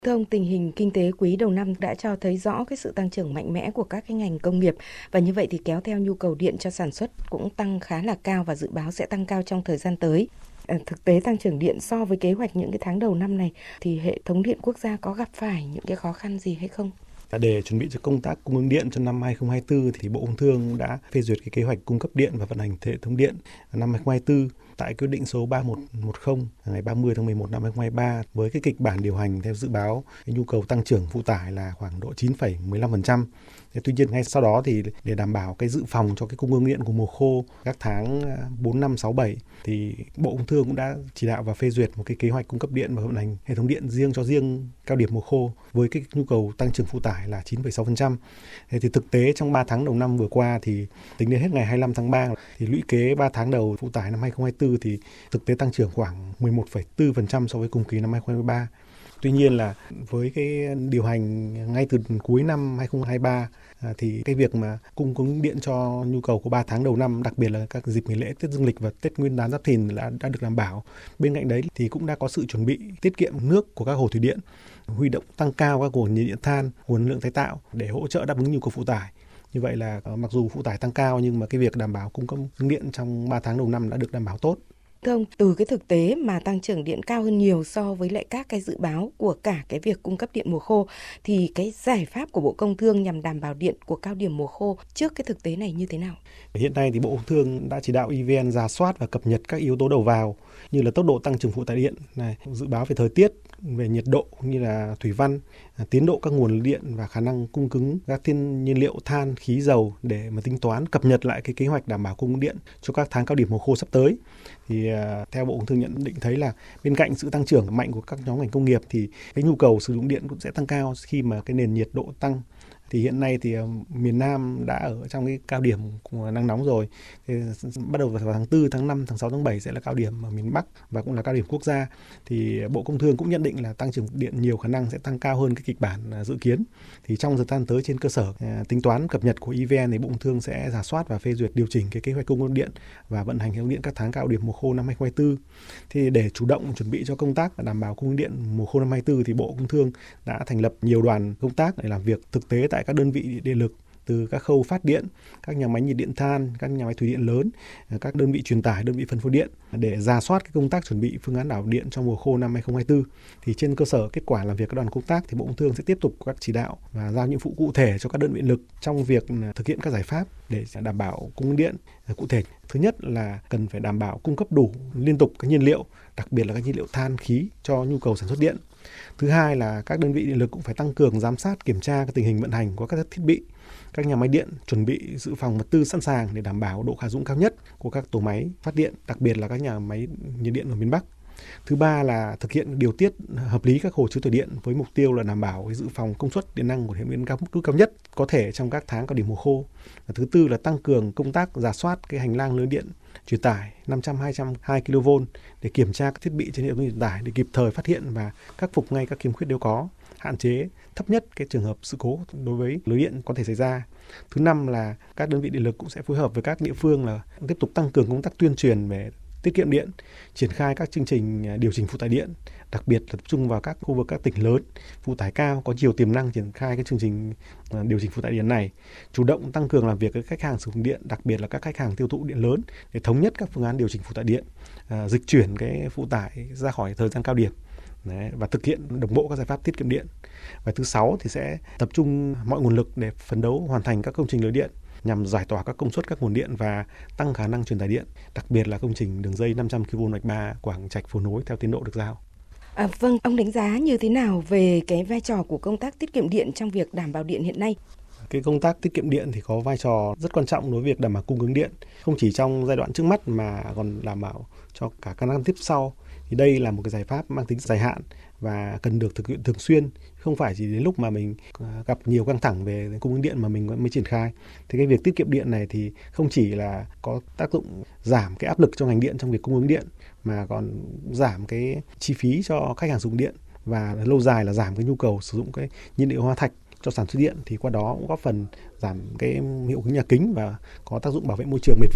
Thưa ông, tình hình kinh tế quý đầu năm đã cho thấy rõ cái sự tăng trưởng mạnh mẽ của các cái ngành công nghiệp, và như vậy thì kéo theo nhu cầu điện cho sản xuất cũng tăng khá là cao và dự báo sẽ tăng cao trong thời gian tới. Thực tế tăng trưởng điện so với kế hoạch những cái tháng đầu năm này thì hệ thống điện quốc gia có gặp phải những cái khó khăn gì hay không? Để chuẩn bị cho công tác cung ứng điện cho năm 2024 thì Bộ Công Thương đã phê duyệt cái kế hoạch cung cấp điện và vận hành hệ thống điện năm 2024 tại quyết định số 3110 ngày 30 tháng 11 năm 2023 với cái kịch bản điều hành theo dự báo cái nhu cầu tăng trưởng phụ tải là khoảng độ 9,15%. Tuy nhiên ngay sau đó thì để đảm bảo cái dự phòng cho cái cung ứng điện của mùa khô các tháng 4, 5, 6, 7 thì Bộ Công Thương cũng đã chỉ đạo và phê duyệt một cái kế hoạch cung cấp điện và vận hành hệ thống điện riêng cao điểm mùa khô với cái nhu cầu tăng trưởng phụ tải là 9,6%. Thì thực tế trong 3 tháng đầu năm vừa qua thì tính đến hết ngày 25 tháng 3 thì lũy kế 3 tháng đầu phụ tải năm 2024 thì thực tế tăng trưởng khoảng 11,4% so với cùng kỳ năm 2023. Tuy nhiên là với cái điều hành ngay từ cuối năm 2023 thì cái việc mà cung ứng điện cho nhu cầu của 3 tháng đầu năm, đặc biệt là các dịp nghỉ lễ Tết Dương lịch và Tết Nguyên đán Giáp Thìn đã được đảm bảo. Bên cạnh đấy thì cũng đã có sự chuẩn bị tiết kiệm nước của các hồ thủy điện, huy động tăng cao các nguồn nhiệt điện than, nguồn lượng tái tạo để hỗ trợ đáp ứng nhu cầu phụ tải. Như vậy là mặc dù phụ tải tăng cao nhưng mà cái việc đảm bảo cung cấp điện trong 3 tháng đầu năm đã được đảm bảo tốt. Thưa ông, từ cái thực tế mà tăng trưởng điện cao hơn nhiều so với lại các cái dự báo của cả cái việc cung cấp điện mùa khô, thì cái giải pháp của Bộ Công Thương nhằm đảm bảo điện của cao điểm mùa khô trước cái thực tế này như thế nào? Hiện nay thì Bộ Công Thương đã chỉ đạo EVN rà soát và cập nhật các yếu tố đầu vào như là tốc độ tăng trưởng phụ tải điện, dự báo về thời tiết, về nhiệt độ như là thủy văn, tiến độ các nguồn điện và khả năng cung ứng các thiên nhiên liệu than, khí, dầu để mà tính toán cập nhật lại cái kế hoạch đảm bảo cung ứng điện cho các tháng cao điểm mùa khô sắp tới. Thì theo Bộ Công Thương nhận định thấy là bên cạnh sự tăng trưởng mạnh của các nhóm ngành công nghiệp thì cái nhu cầu sử dụng điện cũng sẽ tăng cao khi mà cái nền nhiệt độ tăng. Thì hiện nay thì miền Nam đã ở trong cái cao điểm của nắng nóng rồi. Thì bắt đầu vào tháng 4, tháng 5, tháng 6, tháng 7 sẽ là cao điểm ở miền Bắc và cũng là cao điểm quốc gia. Thì Bộ Công Thương cũng nhận định là tăng trưởng điện nhiều khả năng sẽ tăng cao hơn cái kịch bản dự kiến. Thì trong thời gian tới trên cơ sở tính toán cập nhật của EVN thì Bộ Công Thương sẽ rà soát và phê duyệt điều chỉnh cái kế hoạch cung ứng điện và vận hành hệ thống điện các tháng cao điểm mùa khô năm 2024. Thì để chủ động chuẩn bị cho công tác đảm bảo cung ứng điện mùa khô năm 2024 thì Bộ Công Thương đã thành lập nhiều đoàn công tác để làm việc thực tế tại các đơn vị điện lực, từ các khâu phát điện, các nhà máy nhiệt điện than, các nhà máy thủy điện lớn, các đơn vị truyền tải, đơn vị phân phối điện để rà soát cái công tác chuẩn bị phương án đảm bảo điện trong mùa khô năm 2024. Thì trên cơ sở kết quả làm việc các đoàn công tác thì Bộ Công Thương sẽ tiếp tục các chỉ đạo và giao nhiệm vụ cụ thể cho các đơn vị điện lực trong việc thực hiện các giải pháp để đảm bảo cung ứng điện. Cụ thể, thứ nhất là cần phải đảm bảo cung cấp đủ liên tục các nhiên liệu, đặc biệt là các nhiên liệu than, khí cho nhu cầu sản xuất điện. Thứ hai là các đơn vị điện lực cũng phải tăng cường giám sát, kiểm tra cái tình hình vận hành của các thiết bị, các nhà máy điện, chuẩn bị dự phòng vật tư sẵn sàng để đảm bảo độ khả dụng cao nhất của các tổ máy phát điện, đặc biệt là các nhà máy nhiệt điện ở miền Bắc. Thứ ba là thực hiện điều tiết hợp lý các hồ chứa thủy điện với mục tiêu là đảm bảo dự phòng công suất điện năng của hệ thống cao nhất có thể trong các tháng cao điểm mùa khô. Và thứ tư là tăng cường công tác rà soát cái hành lang lưới điện truyền tải 500-202 kV để kiểm tra các thiết bị trên hệ thống truyền tải để kịp thời phát hiện và khắc phục ngay các khiếm khuyết nếu có, hạn chế thấp nhất cái trường hợp sự cố đối với lưới điện có thể xảy ra. Thứ năm là các đơn vị điện lực cũng sẽ phối hợp với các địa phương là tiếp tục tăng cường công tác tuyên truyền về tiết kiệm điện, triển khai các chương trình điều chỉnh phụ tải điện, đặc biệt là tập trung vào các khu vực các tỉnh lớn, phụ tải cao có nhiều tiềm năng triển khai cái chương trình điều chỉnh phụ tải điện này, chủ động tăng cường làm việc với khách hàng sử dụng điện, đặc biệt là các khách hàng tiêu thụ điện lớn để thống nhất các phương án điều chỉnh phụ tải điện, dịch chuyển cái phụ tải ra khỏi thời gian cao điểm. Đấy, và thực hiện đồng bộ các giải pháp tiết kiệm điện. Và thứ 6 thì sẽ tập trung mọi nguồn lực để phấn đấu hoàn thành các công trình lưới điện nhằm giải tỏa các công suất các nguồn điện và tăng khả năng truyền tải điện, đặc biệt là công trình đường dây 500 kV mạch 3 Quảng Trạch Phố Nối theo tiến độ được giao. Vâng, ông đánh giá như thế nào về cái vai trò của công tác tiết kiệm điện trong việc đảm bảo điện hiện nay? Cái công tác tiết kiệm điện thì có vai trò rất quan trọng đối với việc đảm bảo cung ứng điện, không chỉ trong giai đoạn trước mắt mà còn đảm bảo cho cả các năm tiếp sau. Thì đây là một cái giải pháp mang tính dài hạn và cần được thực hiện thường xuyên, không phải chỉ đến lúc mà mình gặp nhiều căng thẳng về cung ứng điện mà mình mới triển khai. Thì cái việc tiết kiệm điện này thì không chỉ là có tác dụng giảm cái áp lực cho ngành điện trong việc cung ứng điện mà còn giảm cái chi phí cho khách hàng sử dụng điện và lâu dài là giảm cái nhu cầu sử dụng cái nhiên liệu hóa thạch cho sản xuất điện, thì qua đó cũng góp phần giảm cái hiệu ứng nhà kính và có tác dụng bảo vệ môi trường bền vững.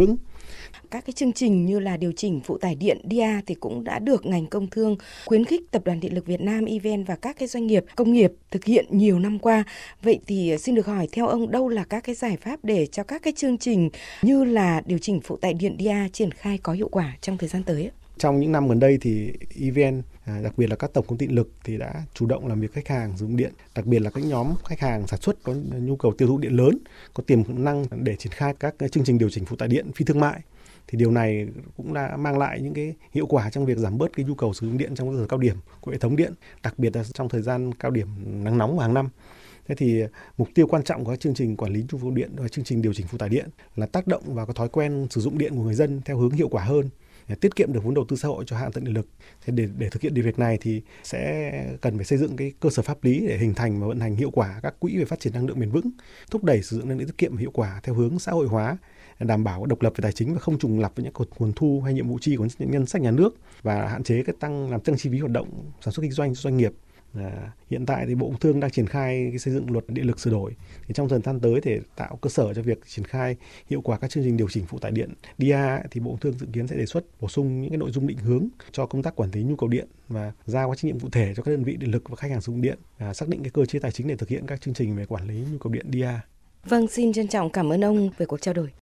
Các cái chương trình như là điều chỉnh phụ tải điện DIA thì cũng đã được ngành công thương khuyến khích Tập đoàn Điện lực Việt Nam EVN và các cái doanh nghiệp công nghiệp thực hiện nhiều năm qua. Vậy thì xin được hỏi theo ông, đâu là các cái giải pháp để cho các cái chương trình như là điều chỉnh phụ tải điện DIA triển khai có hiệu quả trong thời gian tới? Trong những năm gần đây thì EVN, đặc biệt là các tổng công ty điện lực thì đã chủ động làm việc khách hàng sử dụng điện, đặc biệt là các nhóm khách hàng sản xuất có nhu cầu tiêu thụ điện lớn, có tiềm năng để triển khai các chương trình điều chỉnh phụ tải điện phi thương mại. Thì điều này cũng đã mang lại những cái hiệu quả trong việc giảm bớt cái nhu cầu sử dụng điện trong giờ cao điểm của hệ thống điện, đặc biệt là trong thời gian cao điểm nắng nóng của hàng năm. Thế thì mục tiêu quan trọng của các chương trình quản lý nhu cầu điện và chương trình điều chỉnh phụ tải điện là tác động vào cái thói quen sử dụng điện của người dân theo hướng hiệu quả hơn, để tiết kiệm được vốn đầu tư xã hội cho hạ tầng điện lực. Thế để thực hiện điều việc này thì sẽ cần phải xây dựng cái cơ sở pháp lý để hình thành và vận hành hiệu quả các quỹ về phát triển năng lượng bền vững, thúc đẩy sử dụng năng lượng tiết kiệm hiệu quả theo hướng xã hội hóa, đảm bảo độc lập về tài chính và không trùng lặp với những nguồn thu hay nhiệm vụ chi của ngân sách nhà nước, và hạn chế cái làm tăng chi phí hoạt động sản xuất kinh doanh doanh nghiệp. Hiện tại thì Bộ Công Thương đang triển khai xây dựng luật điện lực sửa đổi. Thì trong thời gian tới để tạo cơ sở cho việc triển khai hiệu quả các chương trình điều chỉnh phụ tải điện DIA thì Bộ Công Thương dự kiến sẽ đề xuất bổ sung những cái nội dung định hướng cho công tác quản lý nhu cầu điện và giao các trách nhiệm cụ thể cho các đơn vị điện lực và khách hàng sử dụng điện, xác định cái cơ chế tài chính để thực hiện các chương trình về quản lý nhu cầu điện DIA. Vâng, xin trân trọng cảm ơn ông về cuộc trao đổi.